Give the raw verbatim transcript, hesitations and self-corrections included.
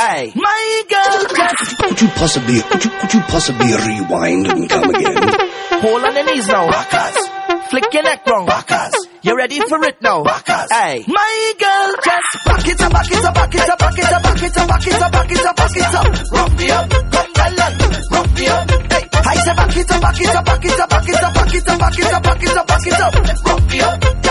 Hey, my girl, just Could you possibly, could you, could you possibly rewind and come again? hold on the knees now. Backers. Flick your neck wrong. Backers. You ready for it now? Backers. Hey, my girl, just back it up, back it up, back it up, back it up, back it up, back it up, back it up, back it up. Rock me up, come gallant, rock me up. Hey, I say back it up, back it up, back it up, back it up, back it up, back it up, back it up, back it up. Rock me up.